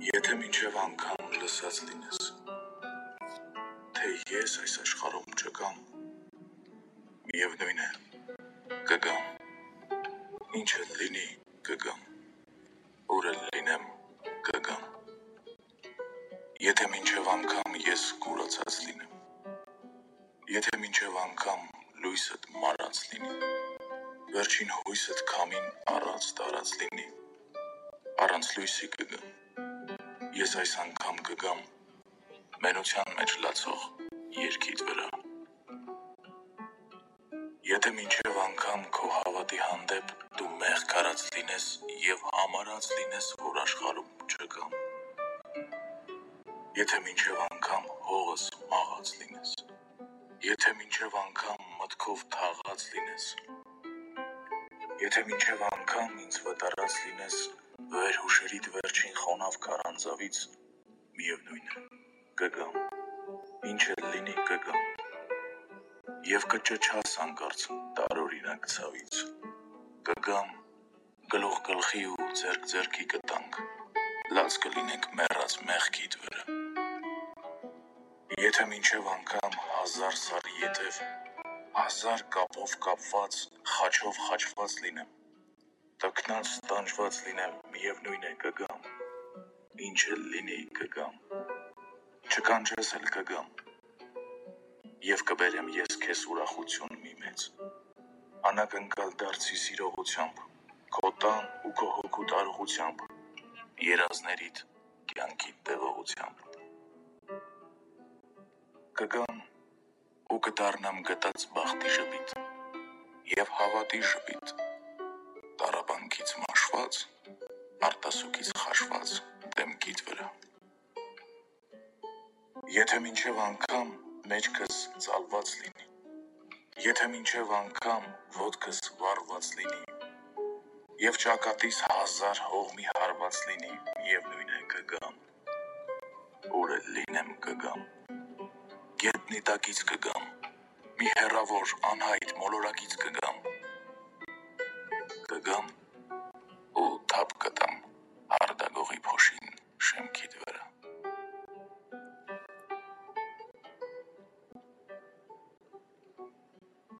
Եթե մինչև անգամ լսած լինես, թե ես այս աշխարհում չկամ, միևնույն է, կգամ, ինչ էլ լինի, կգամ, ուր էլ լինեմ, կգամ, եթե մինչև անգամ ես կուրացած լինեմ, եթե մինչև անգամ լույսդ մարած լինի, վերջին հույսդ քամին առած տարած լինի, առանց լույսի կգամ, ես այս անգամ կգամ, մենության մեջ լացող երգիդ վրա, եթե մինչև անգամ քո հավատի հանդեպ դու մեղք արած լինես և համարած լինես, որ աշխարհում չկամ, եթե մինչև անգամ հողս մաղած լինես, եթե մինչև անգամ մտքով թաղած լինես, եթե մինչև անգամ ինձ վտարած լինես վերհուշերիդ վերջին խոնավ քարանձավից, միևնույն է, կգամ, ինչ էլ լինի, կգամ, և կճչաս հանկարծ տարօրինակ ցավից, կգամ, գլուխ գլխի ու ձեռք ձեռքի կտանք, լաց կլինենք մեռած մեղքիդ վրա, եթե մինչև անգամ հազար սառի ետև, հազար կապով կապված, խաչով խաչված լինեմ, տքնած տանջված լինեմ, միևնույն է, կգամ, ինչ էլ լինի, կգամ, չկանչես էլ կգամ, և կբերեմ ես քեզ ուրախություն մի մեծ, անակնկալ դարձի սիրողությամբ, քո տան ու քո հոգու տարողությամբ, երազներիդ կյանքիդ տևողությամբ, կգամ ու կդառնամ գտած բախտի ժպիտ և հավատի ժպիտ, տառապանքից մաշված, արտասուքից խաշված դեմքիդ վրա, եթե մինչև անգամ մեջքս ծալված լինի, եթե մինչև անգամ ոտքս վառված լինի, և ճակատիս հազար հողմի հարված լինի, միևնույն է, կգամ, ուր էլ լինեմ, կգամ, գետնի տակից կգամ, մի հեռավոր անհայտ մոլորակից կգամ,